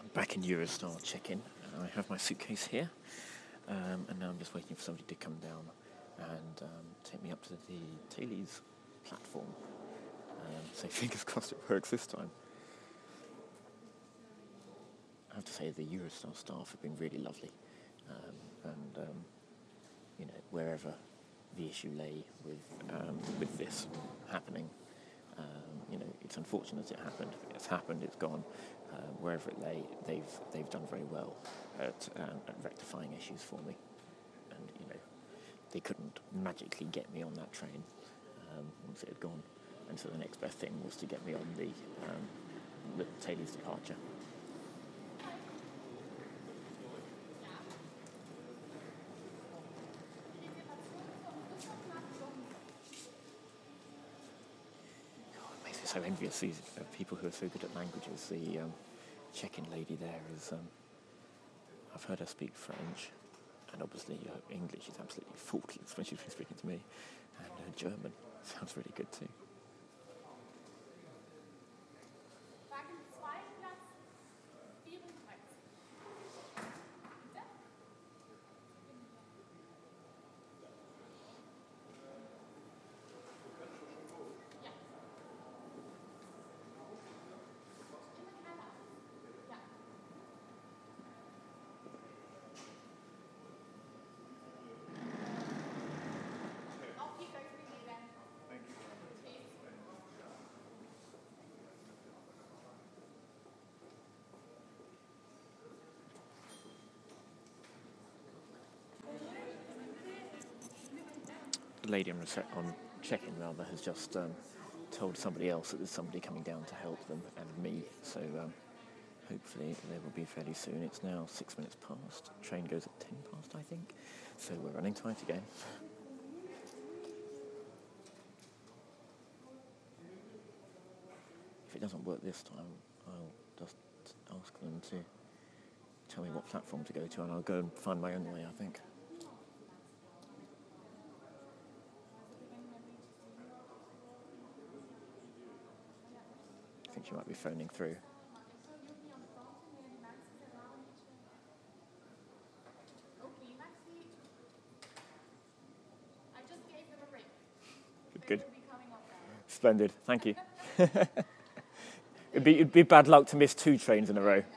Back in Eurostar check-in. I have my suitcase here, and now I'm just waiting for somebody to come down and take me up to the Thales platform. So fingers crossed it works this time. I have to say the Eurostar staff have been really lovely, and wherever the issue lay with this happening, it's unfortunate it happened. It's happened. It's gone. Wherever it lay, they've done very well at rectifying issues for me, and they couldn't magically get me on that train once it had gone, and so the next best thing was to get me on the Thales departure. So envious these people who are so good at languages. The check-in lady there is, I've heard her speak French, and obviously English is absolutely faultless when she's been speaking to me, and German sounds really good too. The lady on check-in has just told somebody else that there's somebody coming down to help them and me. So hopefully they will be fairly soon. It's now 6 minutes past. Train goes at 10 past, I think. So we're running tight again. If it doesn't work this time, I'll just ask them to tell me what platform to go to, and I'll go and find my own way, I think. I think she might be phoning through. Good. Splendid. Thank you. It'd be bad luck to miss 2 trains in a row.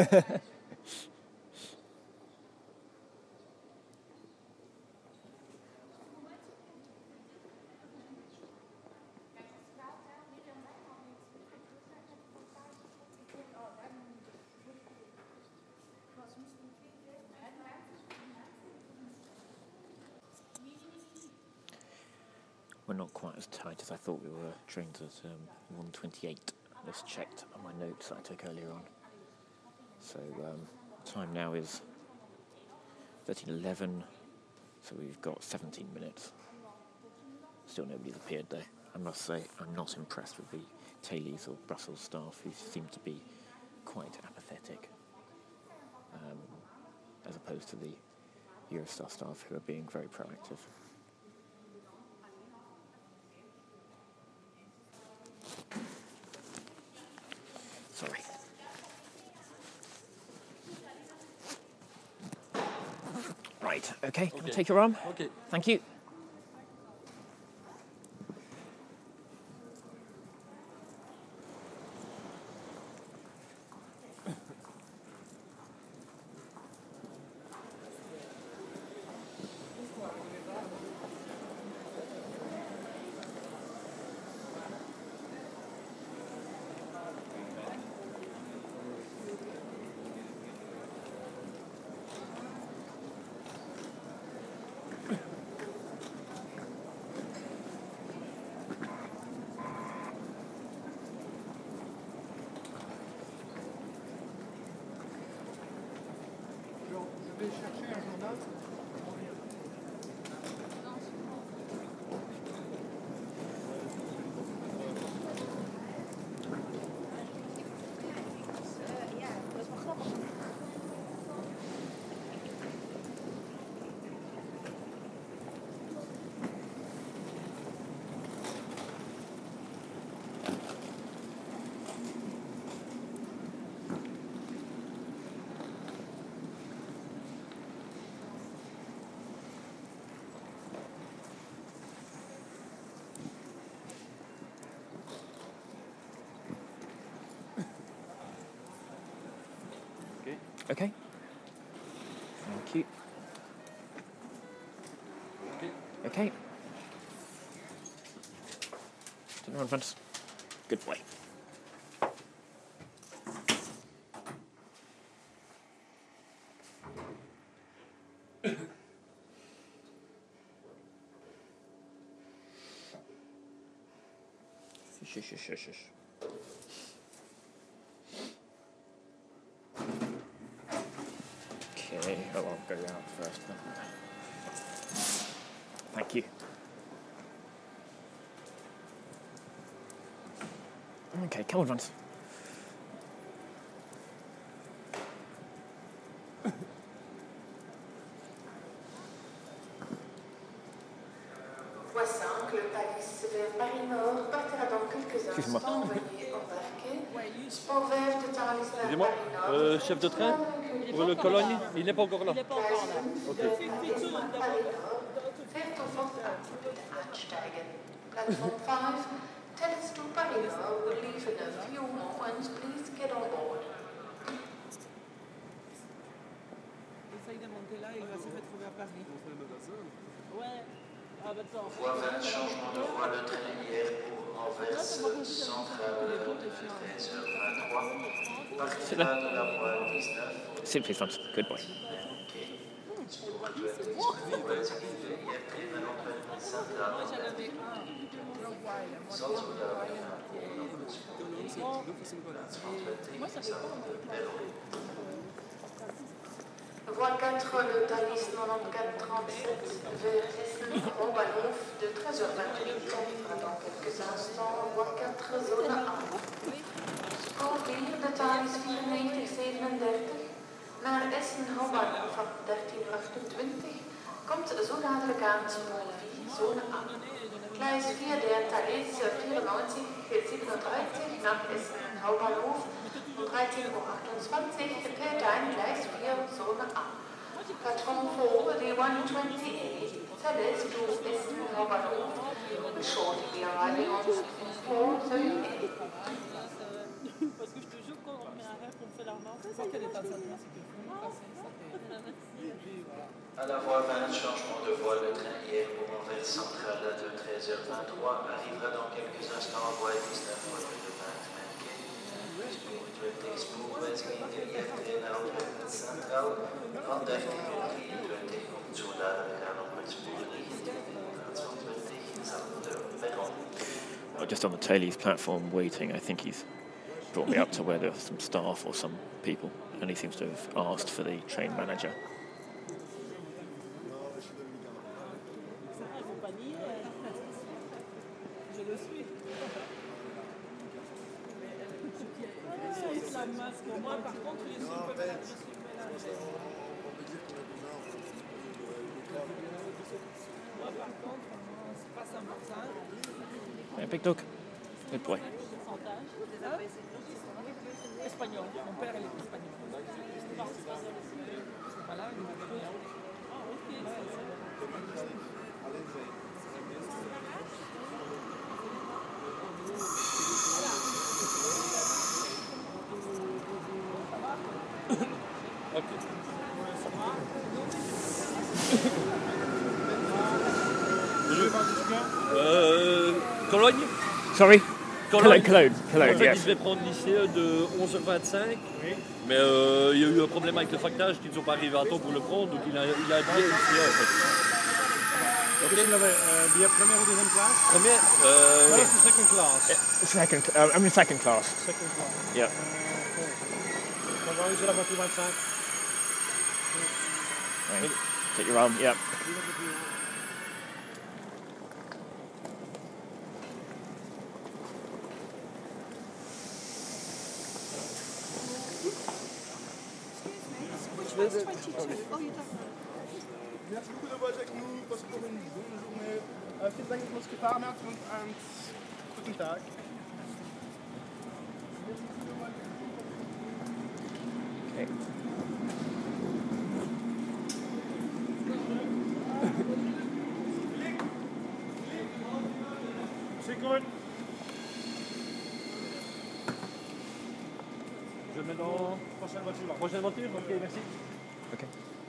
We're not quite as tight as I thought we were. Trains at 1:28. I just checked on my notes that I took earlier on. So time now is 13:11. So we've got 17 minutes. Still nobody's appeared though. I must say I'm not impressed with the Thales or Brussels staff, who seem to be quite apathetic, as opposed to the Eurostar staff, who are being very proactive. Sorry. Right, okay. Can I take your arm? Okay. Thank you. Je vais chercher un journal. Okay. Thank you. Okay. Turn around, friends. Good boy. Shush. Okay, I'll go around first then. Thank you. Okay, come on, Vance. Voisin que le Thalys vers Paris Nord partira dans quelques instants. Veuillez embarquer. Sport vert de Thalys vers Excusez-moi, Paris Nord. chef de train pour le Cologne, il n'est pas encore là. Vers Thalys einsteigen. Platform 5, Thalys to Paris Nord will leave in a few moments. Please get on board. Essaye de monter là, il va se retrouver à Paris. Ouais. Ah bah attends. Voie 20, changement de voie, le train hier pour Anvers Centrale de 13h23. Partira de la voie 19. Simply fun. Good boy. Voie 4 de Thalys 9437 vers Essen-Oberhof de 13h28 arrivera dans quelques instants. Voie 4 zone A. Spoor 4 de Thalys 9437 naar Essen-Oberhof van 1328 komt zo dadelijk aan spoor 4 zone A. Gleis 4 der Thalys 9437 nach Essen-Oberhof um 13:28 Uhr fährt ein Gleis 4 Zone A. Platform 4, the 128, Thalys to Essen-Oberhof, will shortly be arriving on 4:38. Parce que je te jure, quand on met un rêve, on fait l'armement, c'est ça qu'elle est à sa place. À la voie 20, changement de voie, le train hier pour Anvers Centrale de 13h23 arrivera dans quelques instants en voie 19 voor de Maartmenke. Spoor 20 spoorweglijnen hier train naar Antwerpen Centraal van 13:23 komt zo dadelijk aan op het spoor 19 in plaats van 20 hetzelfde perron. Just on the Thalys platform waiting, I think he's brought me up to where there's some staff or some people, and he seems to have asked for the train manager. Je le suis. La masque, moi par contre, je suis pas là. Moi par contre, c'est pas 100%. Yeah, big dog. Good boy. Espagnol. Mon père, il est espagnol. C'est pas là, il m'a dit. Ah, ok. Ok. Cologne. Sorry? Cologne. Cologne, En fait, il yes. devait prendre lycée de 11h25, mais il y a eu un problème avec le factage, ils ne sont pas arrivés à temps pour le prendre, donc il a dit ici en fait. Dus we die première ou deuxième classe? Première, That oui. is the second class. I'm in second class. Second class. Yeah. Dan wouden ze la voiture 25. Right. Take your arm, yeah. Merci beaucoup d'avoir avec nous. Passez pour une bonne journée. Vielen Dank fürs Gefahren und guten Tag. Okay. C'est cool. Je mets dans Prochaine voiture. prochaine voiture. Ok, merci. Ok.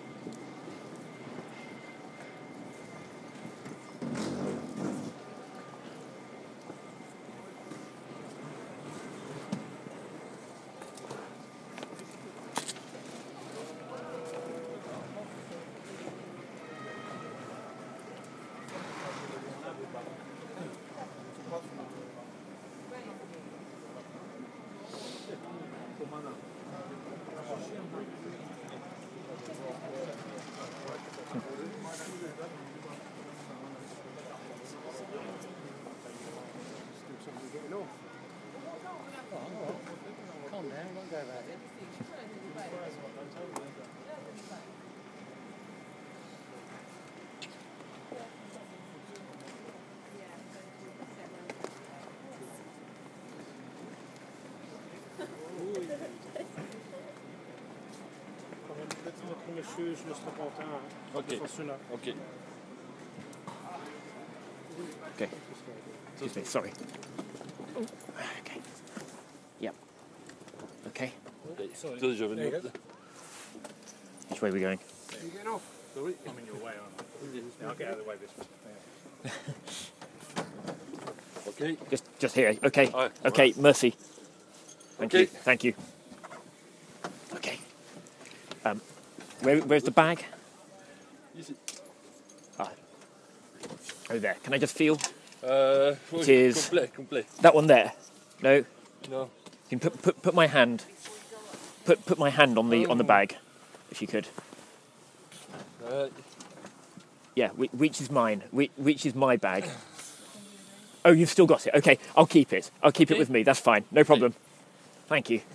Monsieur, je me serais content. Ok. Ok. Okay. Excuse me, sorry. Okay. Yep. Okay. Okay. Je vais le- Which way are we going? You getting off? Sorry? I'm in your way, aren't I? Yeah, I'll get out of the way this way. Ok. Just here. Okay. Alright, Okay. Mercy. Thank Okay. you. Thank you. Okay. Where's the bag? Ici. Ah. Oh, there. Can I just feel Oui, Cheers. complet. that one there? No. Non. You can put my hand. Put my hand on the bag, if you could. Yeah. Which is mine? Which is my bag? Oh, you've still got it. Okay. I'll keep it. I'll keep it Okay. with me. That's fine. No problem. Thank you.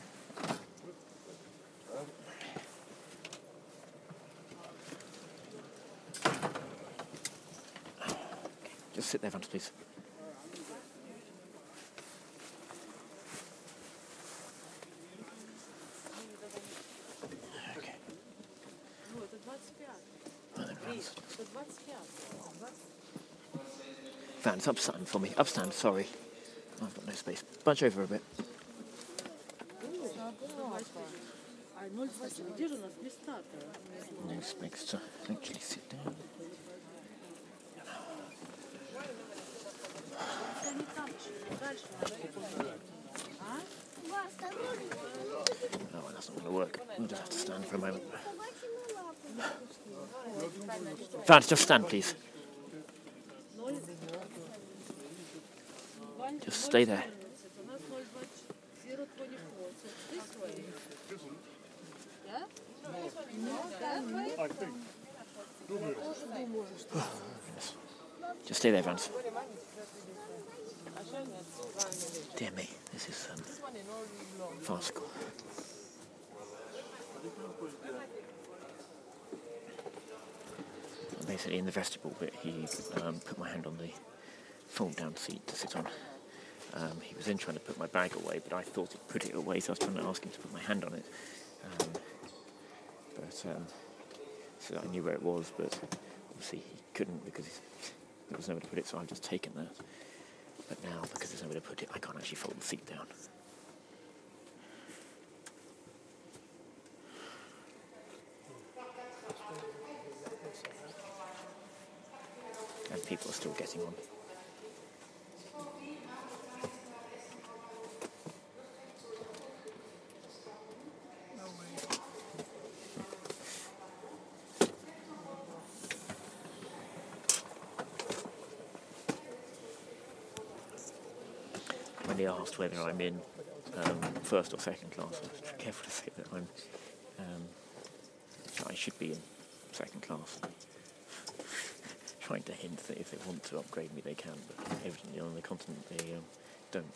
Just sit there, Vance, please. Okay. Right then, Vance. Vance, upstand for me. Upstand, sorry. I've got no space. Bunch over a bit. No space to actually sit down. Oh, well, that's not going to work. We'll just have to stand for a moment. Vance, just stand, please. Just stay there. Just stay there, Vance. Dear me, this is farcical. Basically, in the vestibule bit, he put my hand on the fold-down seat to sit on. He was then trying to put my bag away, but I thought he'd put it away, so I was trying to ask him to put my hand on it. So I knew where it was, but obviously he couldn't because there was nowhere to put it, so I've just taken that. But now, because there's nowhere to put it, I can't actually fold the seat down. And people are still getting on. When they asked whether I'm in first or second class, I was careful to say that I should be in second class. Trying to hint that if they want to upgrade me, they can, but evidently on the continent they don't.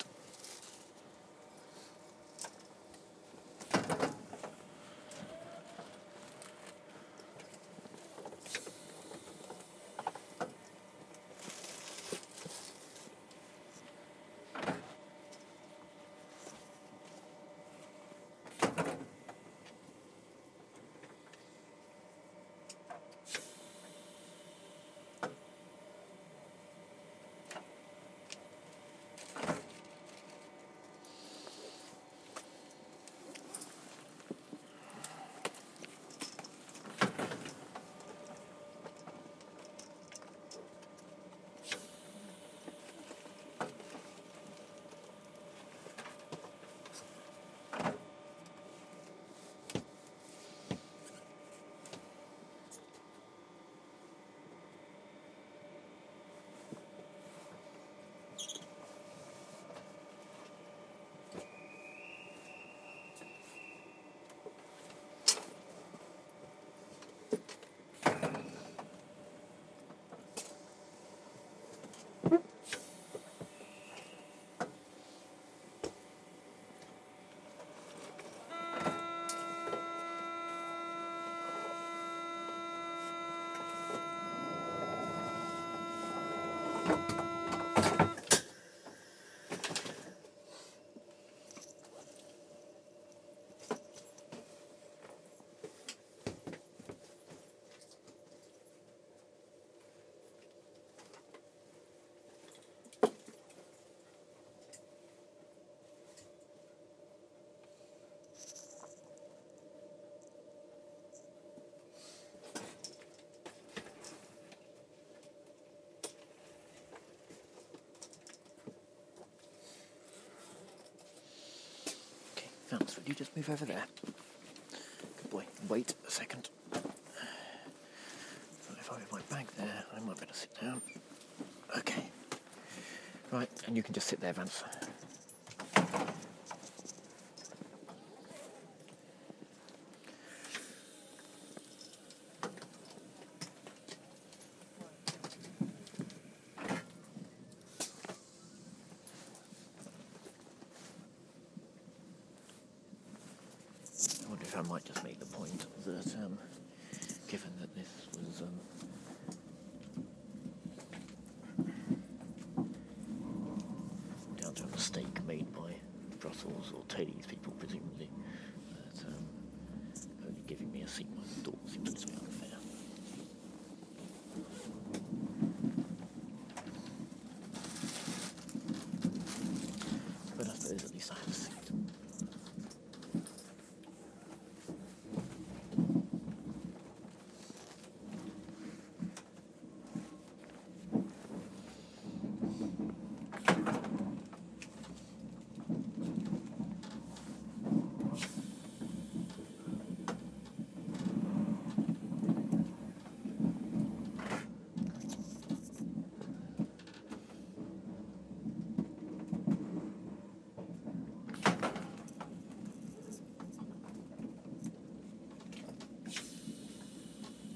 Vance, would you just move over there? Good boy. Wait a second. So if I move my bag there, I might better sit down. Okay. Right, and you can just sit there, Vance. I wonder if I might just make the point that, given that this was